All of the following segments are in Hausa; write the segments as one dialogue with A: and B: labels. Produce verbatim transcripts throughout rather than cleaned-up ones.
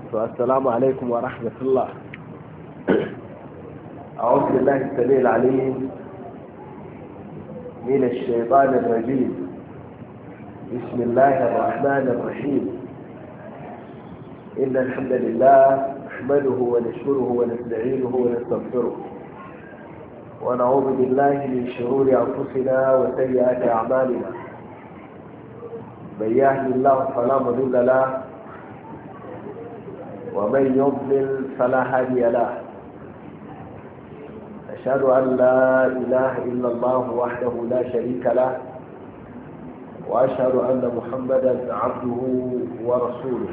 A: السلام عليكم ورحمة الله. أعوذ بالله السميع العليم من الشيطان الرجيم. بسم الله الرحمن الرحيم. إن الحمد لله نحمده ونشكره ونستعينه ونستغفره ونعوذ بالله من شرور أنفسنا وسيئات أعمالنا. من يهد الله فلا مضل له ومن يضلل فلا هادي له. أشهد أن لا إله إلا الله وحده لا شريك له وأشهد أن محمدا عبده ورسوله.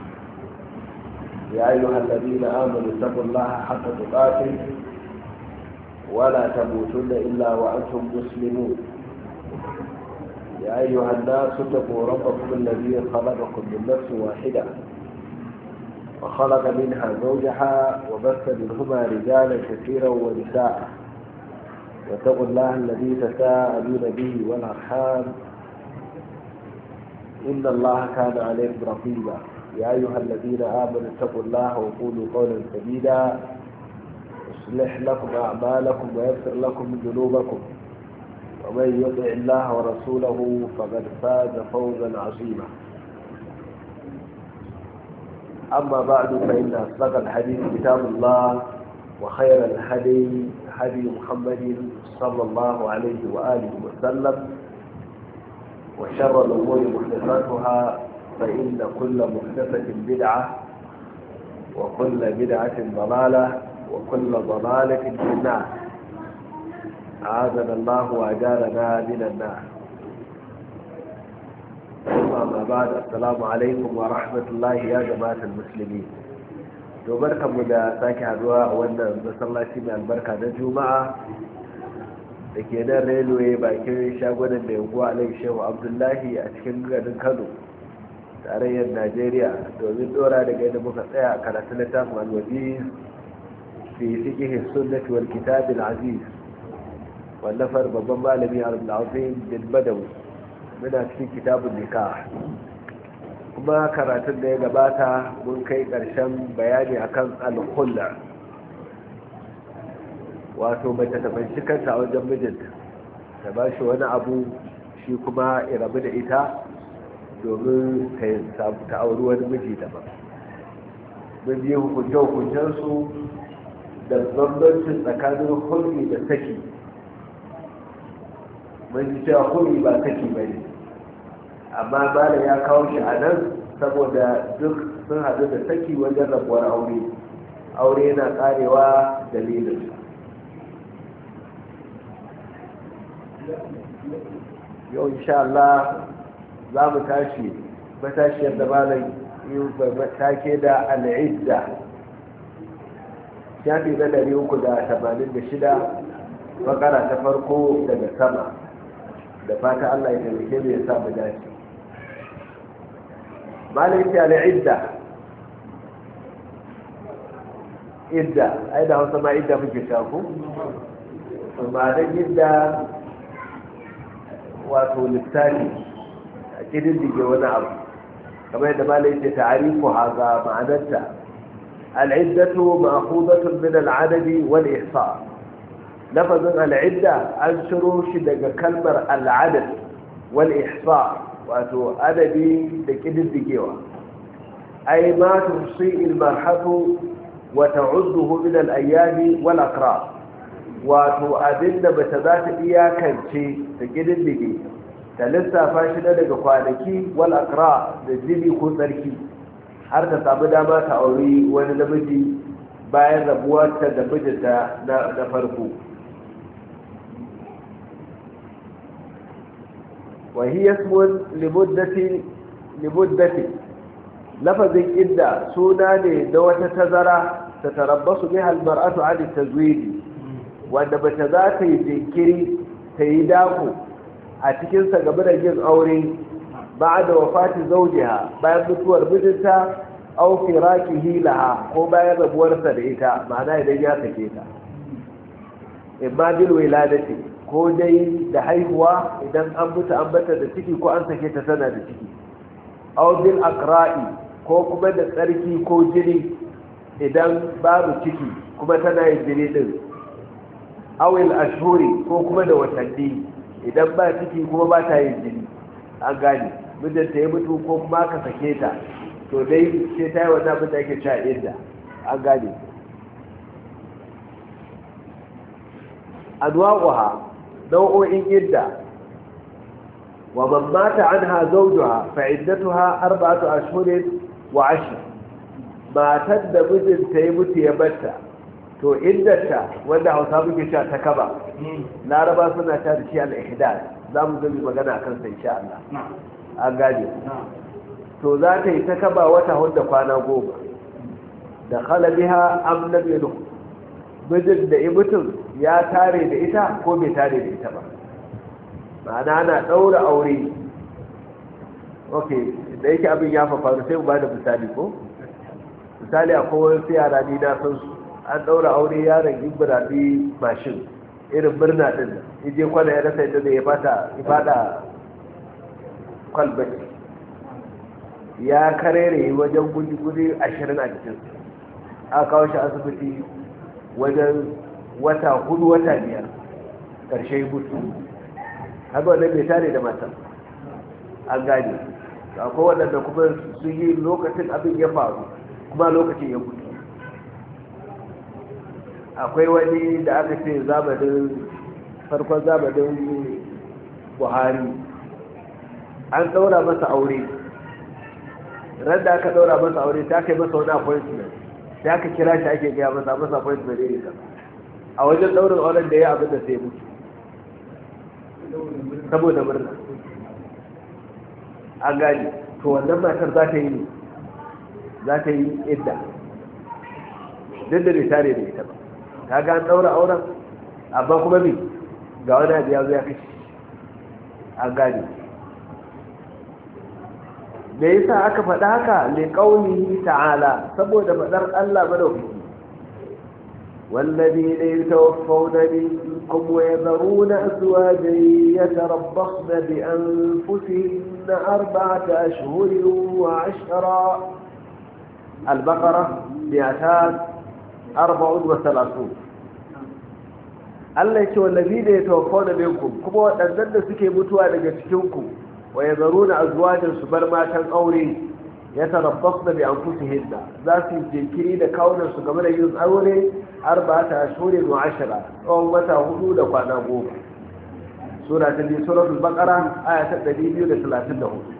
A: يا أيها الذين آمنوا اتقوا الله حق تقاته ولا تموتن إلا وأنتم مسلمون. يا أيها الناس اتقوا ربكم الذي خلقكم من نفس واحدة وخلق منها زوجها وبث منهما رجالا كثيرا ونساء واتقوا الله الذي تساءلون به والأرحام إن الله كان عليكم رقيبا. يا أيها الذين آمنوا اتقوا الله وقولوا قولا سديدا يصلح لكم أعمالكم ويغفر لكم ذنوبكم ومن يطع الله ورسوله فقد فاز فوزا عظيما. أما بعد فإن أصدق الحديث كتاب الله وخير الهدي هدي محمد صلى الله عليه وآله وسلم وشر الأمور محدثاتها فإن كل محدثة بدعة وكل بدعة ضلالة وكل ضلالة في النار. أعاذنا الله وأجارنا من النار. أما بعد السلام عليكم ورحمة الله يا جماعة المسلمين. وبركة مدى ساكي هدواء وانا مسلاتي من البركة نجومة لكي نريلوي باكي شاقونا نيوغوا عليه الشيخ عبد الله أتكن غدن كانوا tarayyar Najeriya domin dora daga yadda muka tsaya a karatun littafin al-wajiz fi fiqh sunnah wal kitab al-aziz wallafar babban malami Abdul Azim bin Badawi. Muna cikin kitabun nikah kuma karatun da ya gabata mun kai karshen bayani akan al-khulla, wato mace ta banci kanta a wajen mijinta ta ba shi wani abu shi kuma ya rabu da ita domin ta auri wani miji daban. mun yi hukunce-hukuncensu da bambancin tsakanin hulmi da saki. mun ji cewa hulmi ba saki ba ne, amma bala ya kawo shi a nan saboda duk sun haɗu da saki wajen rabuwar aure. aure yana karewa dalilin. yau insha Allah za mu tashi matashiyar da malam yi take da al'idda, shafi na ɗari uku da tamanin da shida, bakara ta farko daga sama. da fata Allah ya taimake mu ya sa mu dace. malam yake al'idda, idda ai da Hausa ma idda muke shaku, amma da idda wato lissafi a kididdige wani abu kamar yadda malai ce ta'arifu haza ma'anarta. al'iddatu ma'khudatun min al'adadi wal ihsa. lafazin al'idda an shiro shi daga kalmar al'adad wal ihsa, wato adadi da kididdigewa. ay ma tusi al marhatu wa ta'udduhu min al ayyami wal aqra, wato abinda bata za ta iyakance ta kididdige ta lissafa shi na daga kwanaki wal akra da jini ko tsarki har ta samu dama ta auri wani namiji bayan rabuwarta da mijinta na farko. وهي اسم لمدة لمدة لفظ إدى سوناني دوة تزرع تتربص بها المرأة عن التزويد، وأن بتذاتي ذكري تيداكو أتكنس قبل الجن أوري بعد وفاة زوجها بعد متور بدتا أو فراكه لها هو بعد بورثة لإيتا معناه إذا جاتك إيتا إما بالولادة ko dai da haihuwa idan an mutu an bata da ciki ko an sake ta tana da ciki aw bil aqra'i ko kuma da tsarki ko jini idan babu ciki kuma tana yin jini din awil ashhuri ko kuma da watanni idan ba ciki kuma ba ta yin jini an gane mijinta ya mutu ko kuma aka sake ta to dai sai ta yi wannan abin da ake cewa idda an gane anwa'uha nau'o'in idda wa man mata anha zawjuha fa iddatuha arba'atu ashhurin wa ashr matar da mijinta ya mutu ya batta to iddata wanda Hausa muke cewa ta kaba Laraba suna ta da shi al-ihdad zamu zo mu magana akan sa insha Allah an gane to za ta yi ta kaba wata hudu kwana goma da khalabiha am lam yadkhul mijin da ibutun ya tare da ita ko bai tare da ita ba ma'ana ana daura aure okay da yake abin ya faru sai mu ba da misali ko misali akwai wasu yara ni na san su an daura aure yaron ibrahim mashin irin birna din yaje kwana ya rasa yadda zai fata ifada kwalbati ya karere wajen guji-guji ashirin a jikin aka kawo shi asibiti wajen wata hudu wata biyar ƙarshe mutu haka wadda bai tare da matan an gane akwai waɗanda kuma sun yi lokacin abin ya faru kuma lokacin ya mutu akwai wani da aka ce zamanin farkon zamanin buhari an ɗaura masa aure ran da aka ɗaura masa aure ta kai masa wani appointment sai aka kira shi ake gaya masa masa appointment ne ka a wajen ɗaurin auren da ya abin da sai mutu saboda murna an gani to wannan matar za ta yi za ta yi idda duk da bai tare da ita ba ta ga an ɗaura auren amma kuma me ga wani abu ya zo ya kashe an gani da yasa aka faɗa haka li qaulihi ta'ala saboda faɗar Allah madaukaki والذين يتوفون منكم ويذرون أزواجا يتربصن بأنفسهن أربعة أشهر وعشرا البقرة مئتان أربع وثلاثون Allah ya ce wallazi da ya tawaffona minkum kuma waɗannan da suke mutuwa daga cikinku wa yazaruna azwajan su bar matan aure ya tarabbasna bi anfusihinna za su jinkiri da kawunan su game da yin aure arba'ata ashhurin wa ashra tsawon wata hudu da kwana goma sura ta biyu suratul baqara aya ta ɗari biyu da talatin da hudu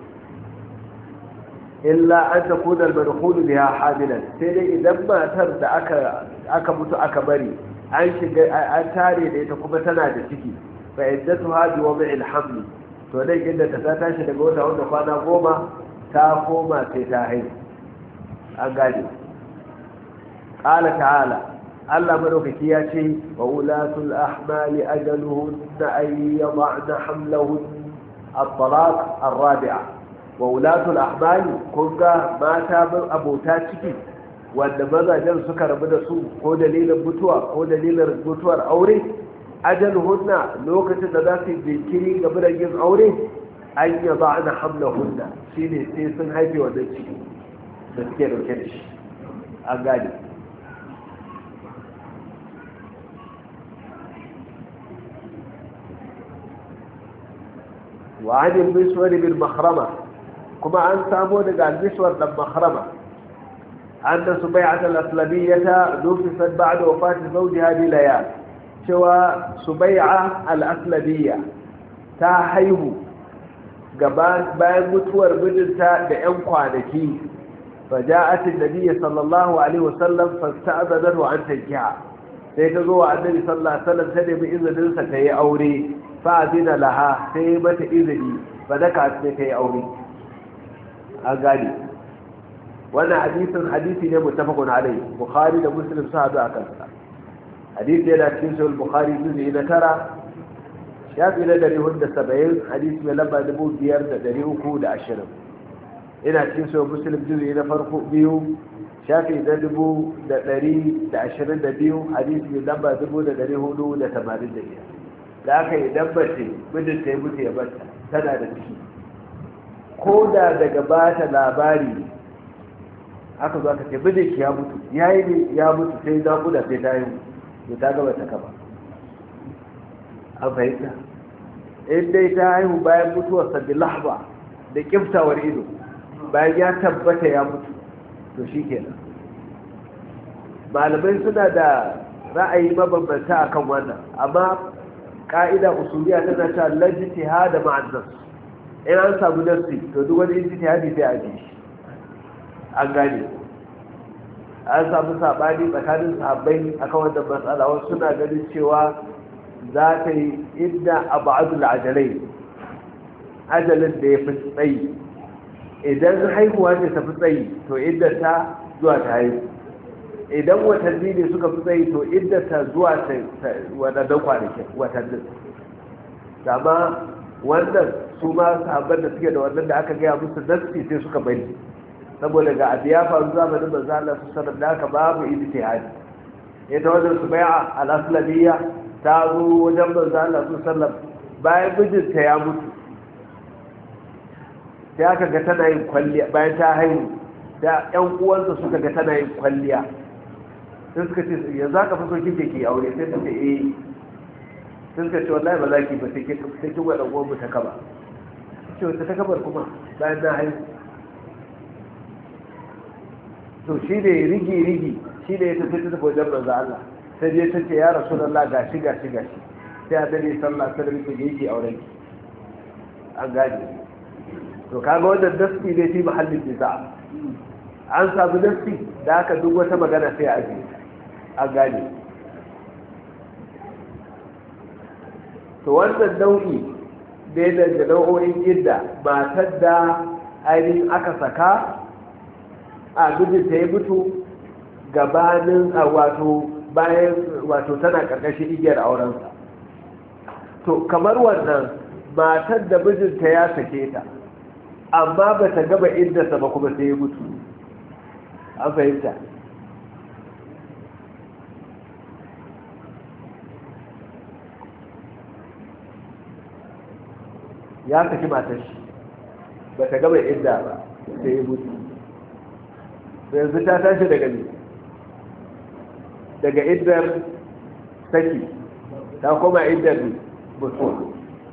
A: illa an takuna al-madkhulu biha hamilan sai dai idan matar da aka aka mutu aka bari an shiga an tare da ita kuma tana da ciki fa iddatuha bi wad'il hamli to dai inda ta tashi daga wata wanda kwana goma ta koma sai ta haihu an gane qala ta'ala Allah madaukaki ya ce wa ulatul ahmali ajaluhunna ay yad'na hamlahun at-talaq ar-rabi'a wa ulatul ahmali kunga mata bin abota ciki wanda mazajen suka rabu da su ko dalilin mutuwa ko dalilin mutuwar aure ajaluhunna lokacin da za su yi jinkiri game da yin aure an yi ba na hamla hunna shi ne sai sun haife wannan ciki da suke dauke da shi an gane wa anil miswar bin mahrama kuma an samo daga al-miswar dan mahrama أن سبيعة الأسلمية نفست بعد وفاة زوجها بليال شوى سبيعة الأسلمية تاحيه قبان بان متور بجلتا لأنقوانكي فجاءت النبي صلى الله عليه وسلم فاستأذنه عن تنكيها سيتزوى النبي صلى الله عليه وسلم سنة بإذن ستي أوري فأذن لها سيمة إذني فذكعت ستي أوري أقالي wannan hadisin hadisi ne muttafaqun alayhi bukhari da muslim sun hadu akan sa hadisi yana cikin sahih bukhari juzu na tara shafi na dari hudu da saba'in hadisi mai lamba dubu biyar da dari uku da ashirin ina cikin sahih muslim juzu na farko biyu shafi na dubu da dari da ashirin da biyu hadisi mai lamba dubu da dari hudu da tamanin da biyar da aka yi dan bace mijin ta yi mutu ya bata tana da ciki ko da daga bata labari aka zo aka ce mijinki ya mutu ya yi ne ya mutu sai naƙuda sai ta yi to ta gaba ta kaba an fahimta in dai ta haihu bayan mutuwarsa da lahba da kiftawar ido bayan ya tabbata ya mutu to shi kenan malamai suna da ra'ayi mabambanta akan wannan amma ka'ida usuliya tana ta lajtihada ma'an nas in an samu nasi to duk wani ijtihadi sai a ji shi an gane an samu sabani tsakanin sahabbai akan wannan matsala wasu suna ganin cewa za ta yi inda abadul ajalai ajalin da ya fi tsayi idan haihuwa ce ta fi tsayi to inda ta zuwa ta haihu idan watanni ne suka fi tsayi to inda ta zuwa ta wadannan kwanakin watannin amma wannan su ma sahabban da suke da wannan da aka gaya musu nasi sai suka bari saboda ga abu ya faru zamanin manzo Allah su sanar da aka babu ijtihadi ita wajen su bai'a al-aslamiyya ta zo wajen manzo Allah su sallam bayan mijinta ya mutu sai aka ga tana yin kwalliya bayan ta haihu da ƴan uwansa suka ga tana yin kwalliya sai suka ce yanzu aka fi so kike ki aure sai ta ce eh sun ka ce wallahi ba za ki ba sai kin wada uwan mu ta kaba ce wata ta kabar kuma bayan na haihu to shi ne rigi-rigi shi ne ya tafi ta tafi wajen manzo Allah sai je ta ce ya Rasulullah gashi gashi gashi sai a dare sallah sai rike yake auren ki an gaji to kaga wannan dasti ne fi mahallin nisa an samu dasti da aka duk wata magana sai a ji an gaji to wannan nau'i da da nau'o'in idda matar da ainihin aka saka a mijinta ya mutu gabanin a wato bayan wato tana karkashin igiyar aurensa to kamar wannan matar da mijinta ya sake ta amma ba ta gaba iddarsa ba kuma sai ya mutu an fahimta ya saki matar shi ba ta gaba idda ba sai ya mutu yanzu ta tashi daga ne daga iddar saki ta koma iddar mutuwa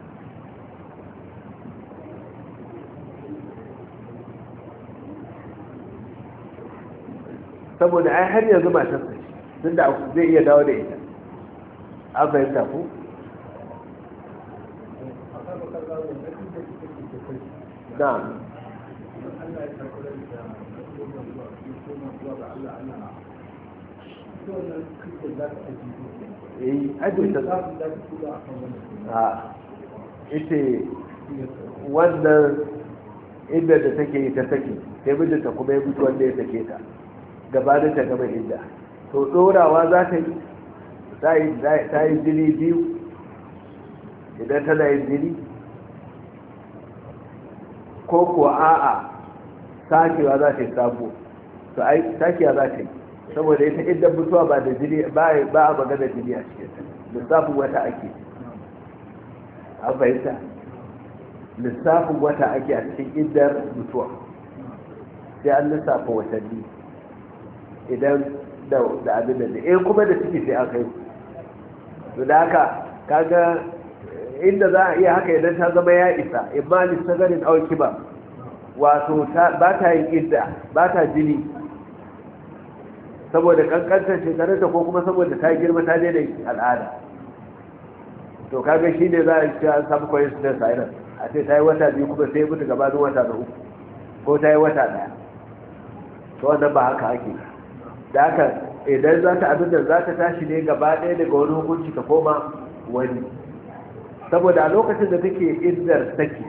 A: saboda ai har yanzu matar saki tun da zai iya dawo da ita an fahimta ku na eh ajin ta a ita wannan inda da take yi ta sake sai mijinta kuma ya mutu wanda ya sake ta gabanin ta gaba inda to dorawa za ta yi ta yi jini biyu idan tana yin jini ko kuwa a'a sakewa za ta yi sabo to ai sakewa za ta yi saboda ita idan mutuwa ba da jini ba a magana jini a cikin ta lissafin wata ake an fahimta lissafin wata ake a cikin idar mutuwa sai an lissafa watanni idan da abin da ne kuma da ciki sai aka yi to da haka kaga inda za a iya haka idan ta zama ya isa imma lissagarin auki ba wato ba ta yin idda ba ta jini saboda kankantar shekarunta ko kuma saboda ta girma ta daina al'ada to kaga shi ne za a ce an samu coincidence a irin a ce ta yi wata biyu kuma sai mutu gabanin wata na uku ko ta yi wata daya to wannan ba haka ake da haka idan za ta abin da za ta tashi ne gaba ɗaya daga wani hukunci ta koma wani saboda a lokacin da take iddar saki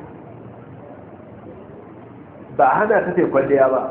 A: ba hana ta tai kwalliya ba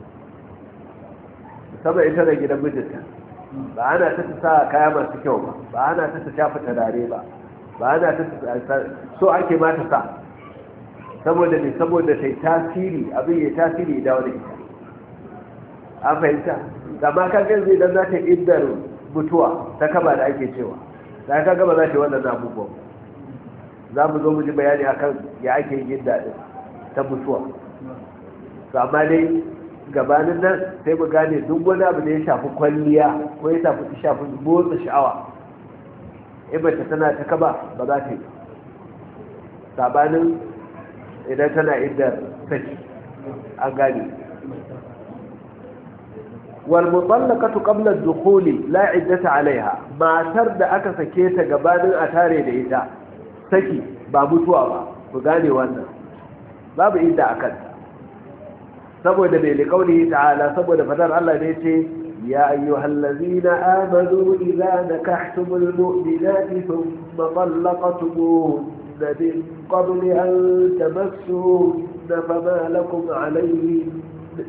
A: saboda ita da gidan mijinta ba hana ta sa kaya masu kyau ba ba hana ta ta shafa turare ba ba hana ta so ake ma ta sa saboda ne saboda ta yi tasiri abin ya tasiri da wani ita an fahimta amma kan ganzu idan za ta iddar mutuwa ta kaba da ake cewa ta ka gaba za ta yi wannan abubuwan za mu zo mu ji bayani akan ya ake yin idda din ta mutuwa to amma dai gabanin nan sai mu gane duk wani abu da ya shafi kwalliya ko ya shafi shafi motsa sha'awa in mace tana ta kaba ba za ta yi sabanin idan tana inda saki an gane wal mutallaqatu qabla ad-dukhuli la iddata 'alayha matar da aka sake ta gabanin a tare da ita saki ba mutuwa ba ku gane wannan babu idda akan saboda bai liqauli ta'ala saboda fadar Allah ne ce ya ayyuhallazina amanu idza nakahtumul mu'minati thumma talaqtumuhunna min qabli an tamassuhunna fama lakum 'alayhin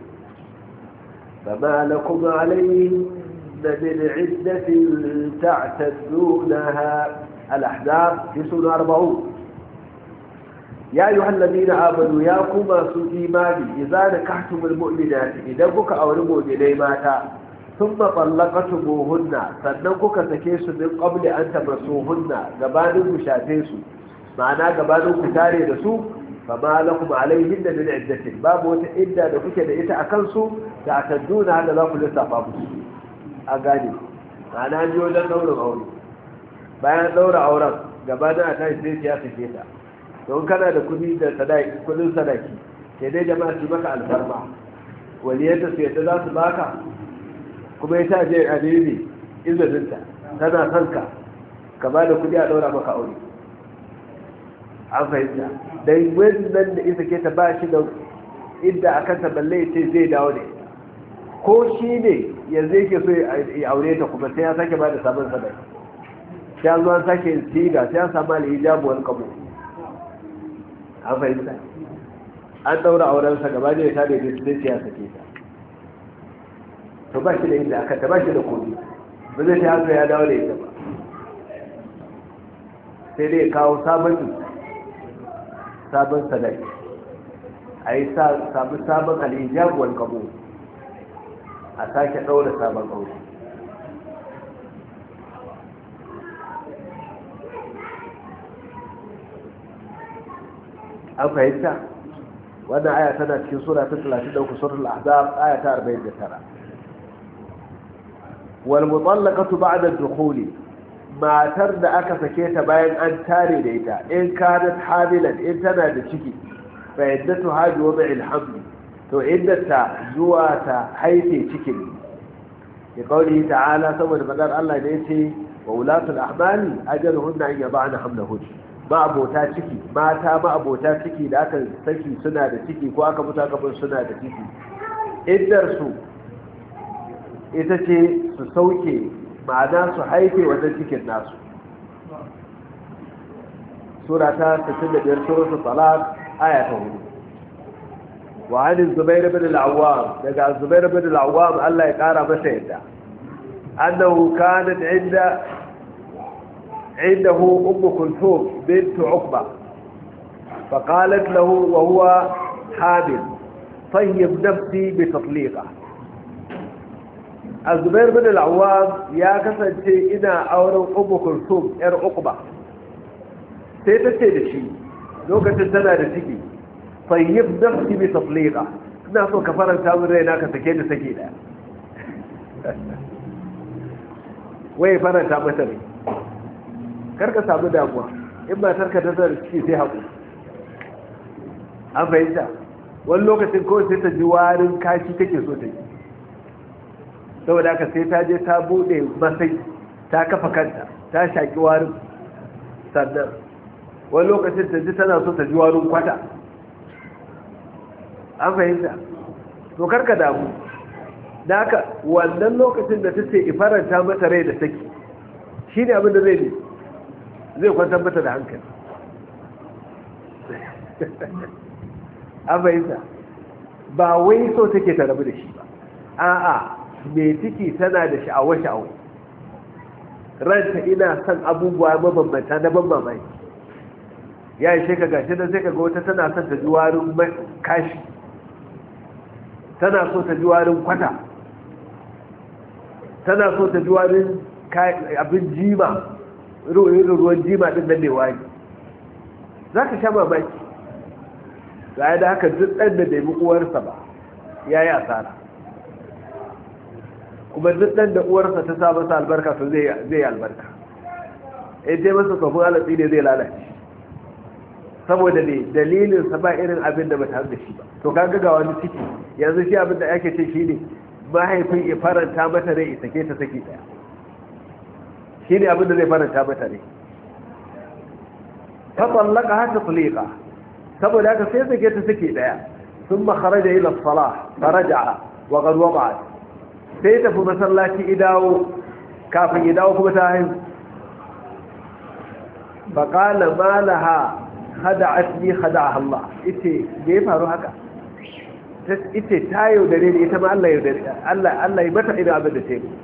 A: فما لكم عليهن من عدة تعتدونها الأحزاب في سنة أربعون يا أيها الذين آمنوا يا كما سو إيماني إذا نكحتم المؤمنات إذا بك أولموا إليماتا ثم طلقتموهن فننكك سكيس من قبل أن تمسوهن قبانوا مشاتيسوا معناه قبانوا كتاري رسول فما لكم عليهن من عدة باب وتعدى لكك لإتا أكنسوا تعتدون هذا لا كل استفابس أغاني معناه أن يوجد دور الأولي bayan daura auren gabanin a tashi sai ya sake ta don kana da kudi da sadaki kudin sadaki sai dai jama'a su maka alfarma waliyanta su yadda za su baka kuma ya ta je a nemi izininta tana son ka ka ba da kudi a daura maka aure an fahimta dai wannan da isa ke ta ba shi da idda a kanta balle ce zai dawo ne ko shi ne yanzu yake so ya aure ta kuma sai ya sake ba da sabon sadaki sai an zuwa sake siga sai an samu alhijabu wani kabo an fahimta an daura aurensa gaba da ya ta daidai su sai ya sake ta to ba shi da inda aka ta ba shi da kudi ba zai ta haka ya dawo da ita ba sai dai kawo sabon sabon sadaki a yi samu sabon alhijabu wani kabo a sake daura sabon aure an fahimta wannan aya tana cikin sura ta talatin da uku suratul ahzab aya ta arba'in da tara wal mutallaqatu ba'da ad-dukhuli matar da aka sake ta bayan an tare da ita in kanat hamilan in tana da ciki fa iddatu hadi wad'il haml to iddata zuwa ta haife cikin ya kauli ta'ala saboda madar Allah ne yace wa ulatul ahmali ajaluhunna an yad'ana hamlahunna ma'abota ciki mata ma'abota ciki da aka saki suna da ciki ko aka mutu aka bar suna da ciki iddarsu ita ce su sauke ma'ana su haife wannan cikin nasu sura ta sittin da biyar suratul talaq aya ta hudu wa an zubair ibn al-awwam daga zubair ibn al-awwam Allah ya kara masa yadda annahu kanat inda عنده أم كلثوم بنت عقبة فقالت له وهو حامل طيب نفسي بتطليقه الزبير بن العوام يا كسنتي إنا أورو أم كلثوم إر عقبة سيتتي لشي لو كنت سنة لتكي طيب نفسي بتطليقه الناس كفرا تاور ريناك سكين سكينة وي فرا تامتني karka samu damuwa in ba tarka ta zara ciki sai haƙu an fahimta wani lokacin kawai sai ta ji warin kashi take so ta yi saboda haka sai ta je ta bude masai ta kafa kanta ta shaƙi warin sannan wani lokacin ta ji tana so ta ji warin kwata an fahimta to karka damu da haka wannan lokacin da ta ce ifaranta mata rai da saki shi ne abin da zai ne zai kwantar mata da hankali an fahimta ba wai so take ta rabu da shi ba a'a mai ciki tana da sha'awa-sha'awa ranta ina son abubuwa mabambanta na ban mamaki ya yi sheka gashi da sai ka ga wata tana son ta ji warin kashi tana so ta ji warin kwata tana so ta ji warin abin jima ruwan jima din nan ne wani za ka sha mamaki ga da haka duk ɗan da nemi uwarsa ba yayi asara kuma duk dan da uwarsa ta sa masa albarka to zai zai albarka eh dai masa kafin alatsi ne zai lalace saboda ne dalilin sa ba irin abin da ba ta da shi ba to kaga ga wani ciki yanzu shi abin da yake ce shine mahaifin ya faranta mata rai sake ta saki daya shine abin da zai faranta mata rai ta tsallaka har ta tsulika saboda haka sai sake ta saki daya thumma kharaja ila as-salah faraja'a wa qad waqa'at sai ta fi masallaci idawo kafin idawo kuma ta haihu faqala ma laha khada'atni khada'a Allah ite me ya faru haka ite ta yaudare ne ita ma Allah yaudare Allah Allah ya mata irin abin da ta yi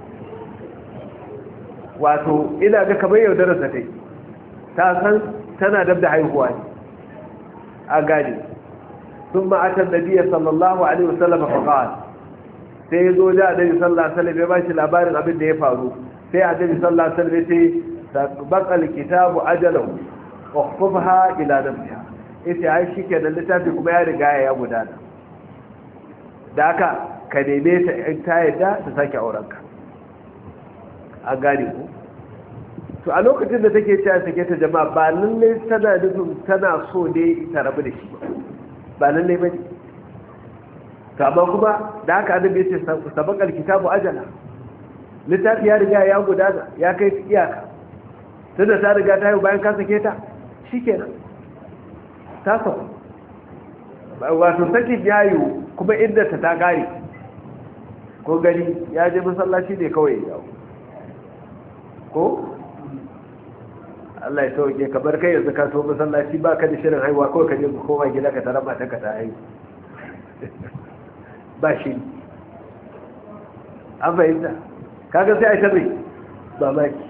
A: wato ina ga kamar yaudarar ta tai ta san tana dab da haihuwa ne a gani sun ma'atar nabiya sallallahu alaihi wasallam faqal sai zo da annabi sallallahu alaihi wasallam ya bashi labarin abin da ya faru sai annabi sallallahu alaihi wasallam ya ce baqal kitabu ajalahu ukhfafha ila nafsiha ita ai shikenan littafi kuma ya riga ya gudana da haka ka neme ta in ta yadda ta sake aurenka an gane ku to a lokacin da take cewa sake ta jama'a ba lalle tana nufin tana so ne ta rabu da shi ba lalle bane to amma kuma da haka annabi ya ce sabaqal kitabu ajala littafi ya riga ya gudana ya kai iyaka tunda ta riga ta yi bayan ka sake ta shikenan ta so wato sakin yayu kuma inda ta ta gari ko gani ya je masallaci ne kawai ya ko Allah ya sauke ka bar kai yanzu ka so masallaci ba ka da shirin haihuwa kawai ka je ka koma gida ka tara mata ka ta haihu ba shi an fahimta kaga sai a ta mai ba maki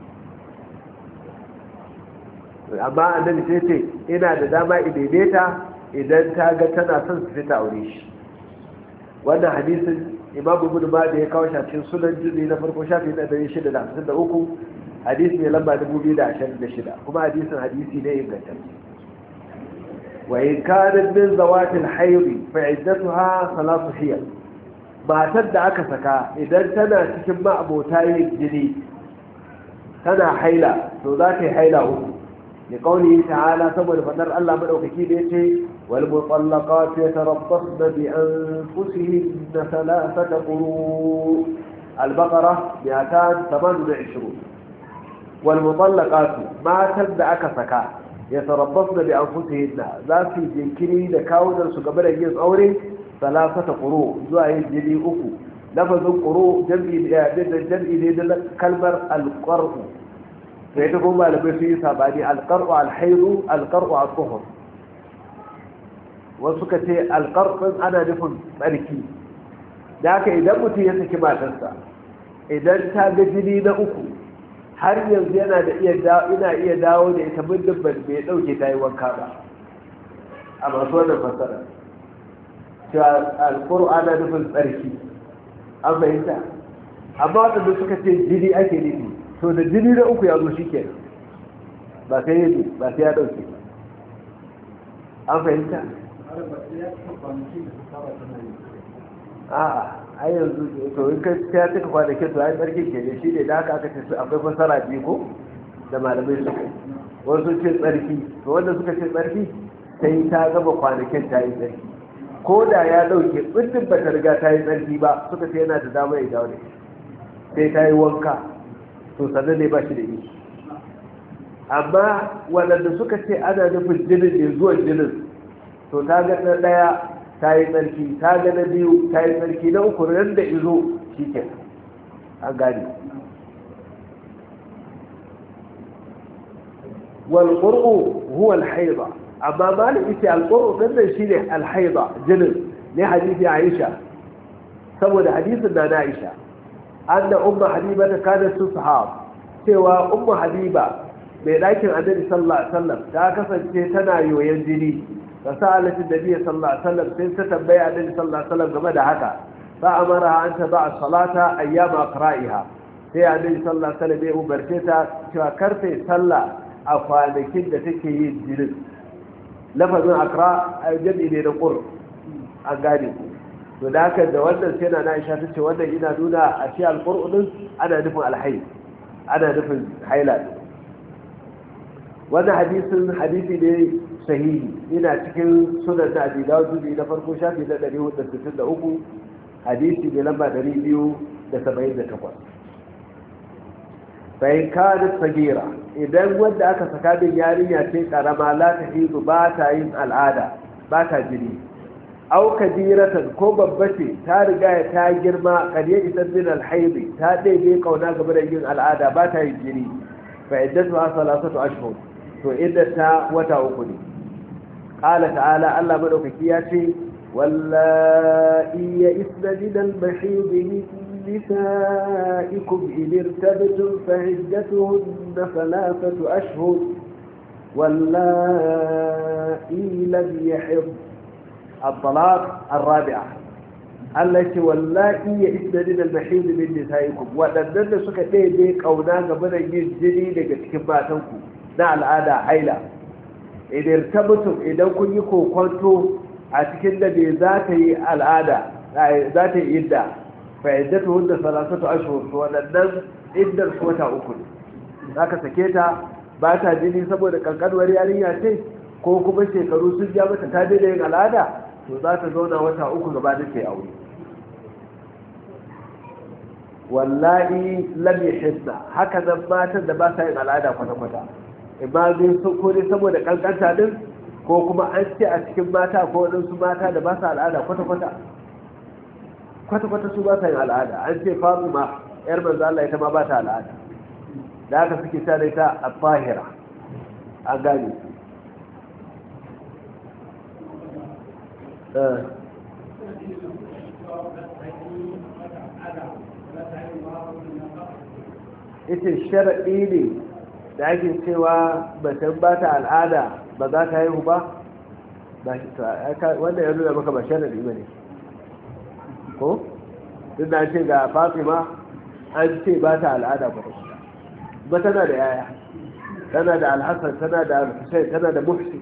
A: amma annabi sai ce ina da dama idaidaita idan ta ga tana son su fita aure shi wannan hadisin imam ibn Majah ya kawo shafin sunan juzi na farko shafi na ɗari shida da hamsin da uku hadisi ne lamba dubu biyu da ashirin da shida kuma hadisin hadisi ne ingantacce wa in kanat min zawatil hayd fa iddatuha salatu hiyal matar da aka saka idan tana cikin ma'abota yin jini tana haila to za ta yi haila uku لقوله تعالى ثم فنر الله مدوكي ديتي والمطلقات يتربصن بأنفسهن ثلاثة قروء البقرة مئتان ثمان وعشرون والمطلقات ما تبدأ كسكا يتربصن بأنفسهن ذات جنكري لكاونا سكبر يجيز أوري ثلاثة قروء زوائي جدي أكو لفظ قروء جمعي جمعي كلمر القرء sai ta kuma malamai sun yi sabani alƙar'u alhairu alƙar'u al-tuhur wasu ka ce alƙar'un ana nufin tsarki da haka idan mutum ya saki matarsa idan ta ga jini na uku har yanzu yana da iya ina iya dawo da ita muddin ban bai dauke ta yi wanka ba a masu wannan fasara cewa alƙar'u ana nufin tsarki an fahimta amma wadanda suka ce jini ake nufi to da jini na uku ya zo shi ke ba sai yadda ba sai ya ɗauke ba an fahimta? a'a a yanzu to in kai ya cika kwanakin to ya yi tsarki ke ne shi ne da haka aka ce akwai fasara biyu ko da malamai suka yi wasu ce tsarki to wanda suka ce tsarki sai ta gaba kwanakin ta yi tsarki ko da ya ɗauke tsirtin ba ta riga ta yi tsarki ba suka ce yana da damar ya dawo ne sai ta yi wanka to sannan ne ba shi da yi amma waɗanda suka ce ana nufin jinin ne zuwan jinin to ta ga na ɗaya ta yi tsarki ta ga na biyu ta yi tsarki na uku ran da izo shi ke an gane walƙur'u huwa alhaida amma malin ita alƙur'u ɗan nan shi ne alhaida jinin ne hadisi aisha saboda hadisin na na aisha أن أم حبيبة كانت تصحاب سوى أم حبيبة بلكن النبي صلى الله عليه وسلم تاكسا تنا يوينزلي فسألت النبي صلى الله عليه وسلم تتبع النبي صلى الله عليه وسلم كما هكا فأمرها أن تضع الصلاة أيام أقرائها sai annabi sallallahu alaihi wasallam ya umarce ta cewa karfe sallah a kwanakin da take yin jinin lafazin akra a jami'i ne na qur an gane to da haka da wannan sai na Aisha ta ce wannan ina nuna a ce alqur'un ana nufin alhayy ana nufin haila. wannan hadisin hadisi ne sahihi ina cikin sunan da Abi Dawud na farko shafi na ɗari hudu da sittin da uku hadisi ne lamba ɗari biyu da saba'in da takwas. bayan kanin sagira idan wanda aka saka din yarinya ce karama la ta hizu ba ta yin al'ada ba ta jini au kabiratan ko babba ce ta riga ta girma kariya isan min alhaidi ta daidai kauna game da yin al'ada ba ta yin jini fa iddatu salasatu ashhur to iddata wata uku ne qala ta'ala Allah madaukaki ya ce wallahi ya isna min al-mahid min nisaikum in irtabtum fa iddatuhunna thalathatu ashhur wallahi lam yahid الطلاق الرابعة التي واللائي يئسن من المحيض من نسائكم waɗannan suka daidai kauna game da yin jini daga cikin matanku na al'ada haila idan tabbatum idan kun yi kokonto a cikin da bai za ta yi al'ada za ta yi idda fa iddatu hunda salasatu ashhur to waɗannan iddar su wata uku ne zaka sake ta ba ta jini saboda kankanuwar yarinya ce ko kuma shekaru sun ja mata ta daina yin al'ada to za ta zauna wata uku gaba da ke aure wallahi lam yahidda haka nan matan da ba sa yin al'ada kwata-kwata imma dai sun kore saboda kankanta din ko kuma an ce a cikin mata ko waɗansu mata da ba sa al'ada kwata-kwata kwata-kwata su ba sa yin al'ada an ce Fatima yar manzo Allah ita ma ba ta al'ada da haka suke ta da ita a fahira an gane ita sharaɗi ne da ake cewa batun ba ta al'ada ba za ta haihu ba wanda ya nuna maka ba sharaɗi ba ne ko? duk da ce ga Fatima an ce ba ta al'ada ba ba tana da yaya tana da alhassan tana da alhussein tana da mufsi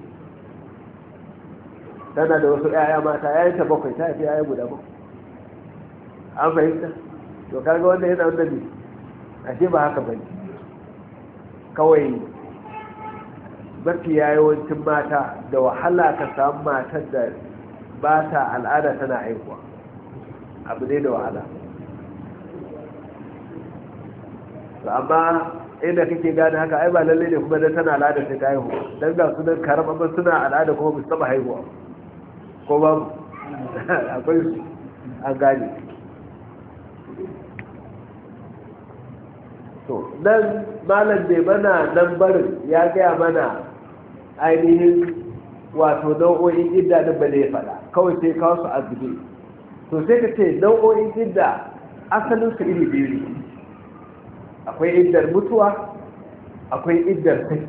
A: tana da wasu yaya mata yayin ta bakwai ta fi yaya guda bakwai an fahimta to kaga wanda yana wanda ne ashe ba haka bane kawai mafi yawancin mata da wahala ka samu matar da ba ta al'ada tana haihuwa abu ne da wahala to amma inda kake gane haka ai ba lalle ne kuma dan tana al'ada sai ta haihu dan ga su dan karama suna al'ada kuma ba su taba haihuwa ko ba akwai su an gane to nan malam bai mana nan barin ya gaya mana ainihin wato nau'o'in idda da ba ya faɗa kawai sai kawo su azube to sai ka ce nau'o'in idda asalin su iri biyu ne akwai iddar mutuwa akwai iddar saki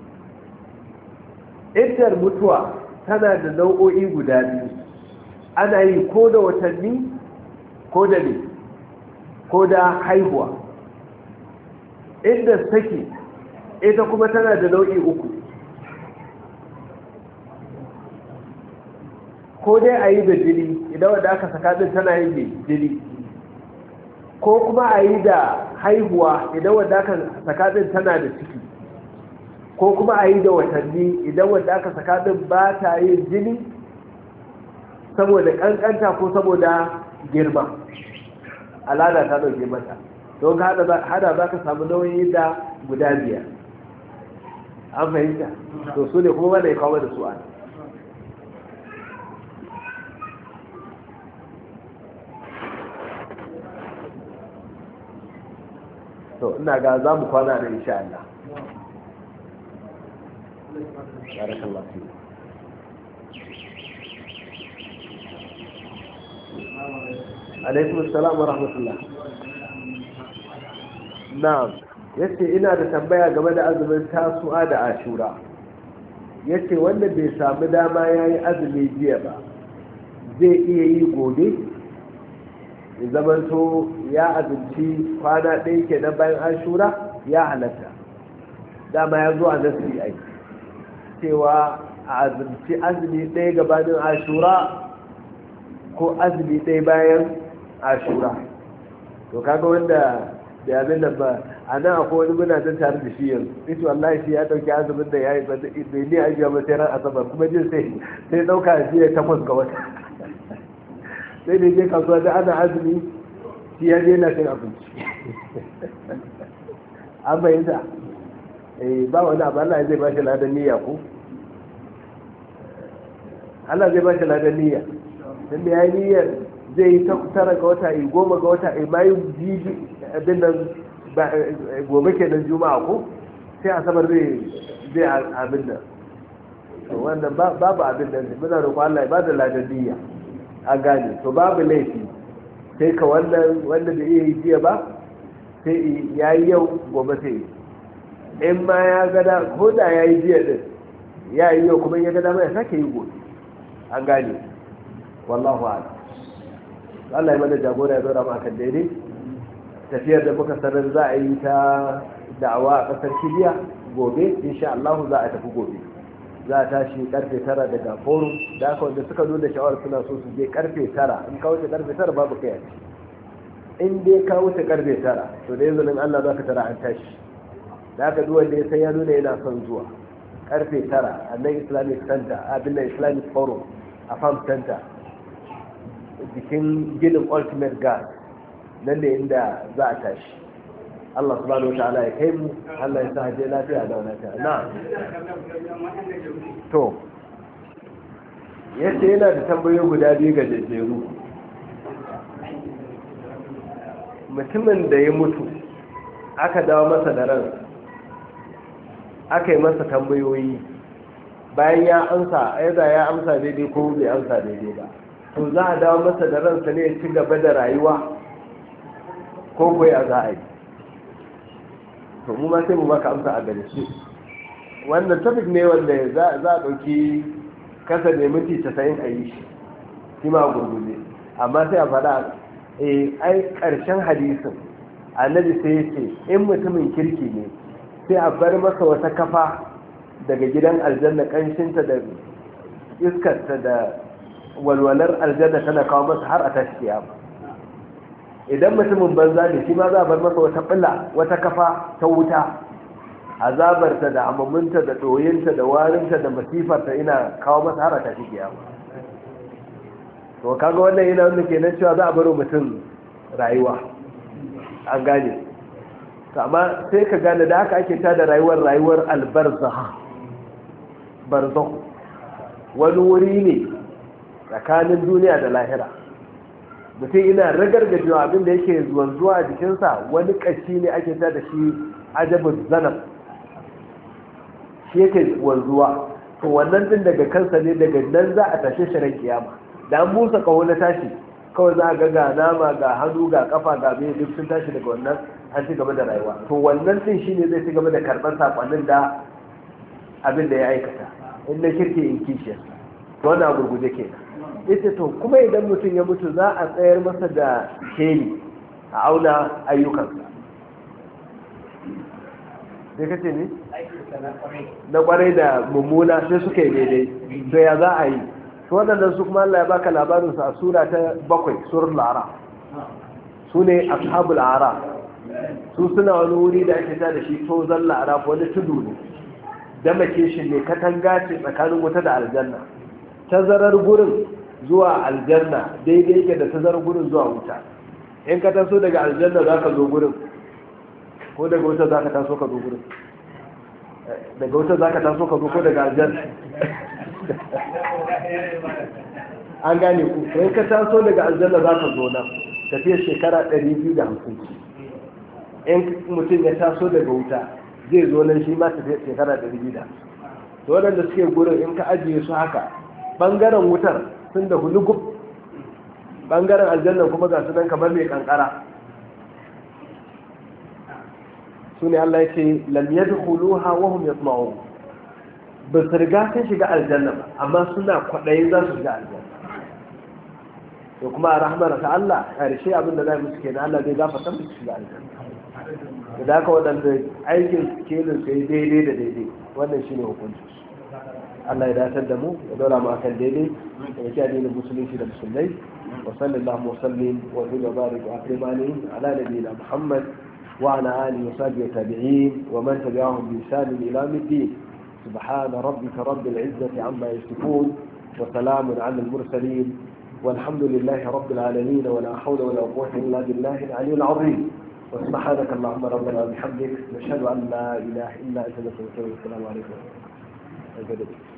A: iddar mutuwa tana da nau'o'i guda biyu ana yi ko da watanni ko da ne ko da haihuwa inda saki ita kuma tana da nau'i uku ko dai a yi da jini idan wanda aka saka din tana yin mai jini ko kuma a yi da haihuwa idan wanda aka saka din tana da ciki ko kuma a yi da watanni idan wanda aka saka din ba ta yin jini saboda kankanta ko saboda girma al'ada ta dauke mata don hada za ka samu nauyi da guda biyar an fahimta to su ne kuma wanda ya kawo da su an to ina ga za mu kwana da insha Allah barakallahu fi alaikum assalam wa rahmatullah na'am yace ina da tambaya game da azumin tasu'a da ashura yace wanda bai samu dama yayi azumi jiya ba zai iya yi gobe ya zamanto ya azumci kwana ɗaya kenan bayan ashura ya halatta dama ya zo a nasi ai cewa a azumci azumi ɗaya gabanin ashura ko azumi ɗaya bayan ashura. To kaga wanda da abin da ba a nan akwai wani muna don tare da shi yanzu ita wallahi shi ya ɗauki azumin da ya yi bai ne a jiya sai ran asabar kuma jin sai sai ɗauka shi ya takwas ga wata sai da je kasuwa da ana azumi shi ya je na cin abinci an bayyana eh ba wani abu Allah zai ba shi ladan niyya ko Allah zai ba shi ladan niyya dan da yayi niyyar zai yi tara ga wata yi goma ga wata yi bayu jibi abin nan gobe kenan juma'a ko sai asabar zai zai abin nan to wannan babu abin nan muna roƙon Allah ya bada ladan niyya an gane to babu laifi sai ka wannan wanda da iya yi jiya ba sai yayi yau gobe sai in ma ya gada ko da yayi jiya din ya yi yau kuma ya gada mai sake yi gobe an gane wallahu a'lam Allah ya mana jagora ya zora mu akan daidai tafiyar da muka sanar za a yi ta da'awa a ƙasar Kiliya gobe insha Allah za a tafi gobe za a tashi karfe tara daga forum da aka wanda suka nuna shawar suna so su je karfe tara in ka wuce karfe tara babu kai in dai ka wuce karfe tara to da yanzu Allah za ka tara an tashi da aka duwa da ya san ya nuna yana son zuwa karfe tara a nan Islamic Center abin da Islamic Forum a Farm Center jikin ginin Ultimate Gas nan da inda za a tashi Allah subhanahu wataala ya kai mu Allah ya sa haje lafiya da lafiya na to yace yana da tambayoyi guda biyu ga jajjeru mutumin da ya mutu aka dawo masa da ran aka yi masa tambayoyi bayan ya amsa aida ya amsa daidai ko bai amsa daidai ba to za a dawo masa da ransa ne ya ci gaba da rayuwa ko kuwa ya za a yi to mu ma sai mu baka amsa a gare shi wannan topic ne wanda za a ɗauki kasa ne minti casa'in a yi shi shi ma gurgurde amma sai a faɗa eh ai ƙarshen hadisin annabi sai ya ce in mutumin kirki ne sai a bar masa wata kafa daga gidan aljanna ƙanshinta da iskarta da walwalar aljanna tana kawo masa har a tashi kiyama idan mutumin banza ne shi ma za a bar masa wata ɓilla wata kafa ta wuta azabarta da amaminta da ɗoyinta da warinta da masifarta ina kawo masa har a tashi kiyama to kaga wannan yana wanda ke nan cewa za a baro mutum rayuwa an gane amma sai ka gane da haka ake tada rayuwar rayuwar albarzaha barzakh wani wuri ne tsakanin duniya da lahira mutum ina ragargajewa abinda yake zuwa a jikinsa wani kashi ne ake ta da shi ajabin zanab shi yake wanzuwa to wannan din daga kansa ne daga nan za a tashe shirin kiyama da an busa kawo na tashi kawai za a ga ga nama ga hannu ga kafa ga mai duk sun tashi daga wannan an ci gaba da rayuwa to wannan din shine zai ci gaba da karɓar sakonnin da abin da ya aikata in na kirke in kishiyar to wannan gurguje kenan ita to kuma idan mutum ya mutu za a tsayar masa da keli a auna ayyukansa sai kace ne na kwarai da mummuna sai suka yi daidai to ya za a yi to waɗannan su kuma Allah ya baka labarinsu a sura ta bakwai surar lara su ne ashabul ara su suna wani wuri da ake ta da shi tozon lara wani tudu ne damake shi ne katanga ce tsakanin wuta da aljanna tazarar gurin zuwa aljanna daidai yake da tazarar gurin zuwa wuta in ka taso daga aljanna za ka zo gurin ko daga wuta za ka taso ka zo gurin daga wuta za ka taso ka zo ko daga aljanna an gane ku in ka taso daga aljanna za ka zo nan tafiyar shekara ɗari biyu da hamsin in mutum ya taso daga wuta zai zo nan shi ma tafiyar shekara ɗari biyu da hamsin to waɗanda suke gurin in ka ajiye su haka ɓangaren wutar sun da hulugub ɓangaren aljannan kuma ga su nan kamar mai kankara su ne Allah ya ce lam yadkhuluha wa hum yatma'un ba su riga sun shiga aljanna ba amma suna kwaɗayi za su shiga aljanna to kuma a rahmar ta Allah ƙarshe abin da za mu suke na Allah zai gafarta mu shiga aljanna da haka waɗanda aikin kelin su yi daidai da daidai wannan shine hukunci Allah ya datar da mu ya dora mu akan daidai da yake addinin musulunci da musulmai wa sallallahu wa sallim wa wa barik wa akrimani ala nabiyina Muhammad wa ala alihi wa sahbihi tabi'in wa man tabi'ahum bi ihsan ila yawmiddin سبحان ربك رب العزة عما يصفون وسلام على المرسلين والحمد لله رب العالمين ولا حول ولا قوة إلا بالله العلي العظيم وسبحانك اللهم ربنا وبحمدك نشهد أن لا إله إلا أنت نستغفرك والسلام عليكم.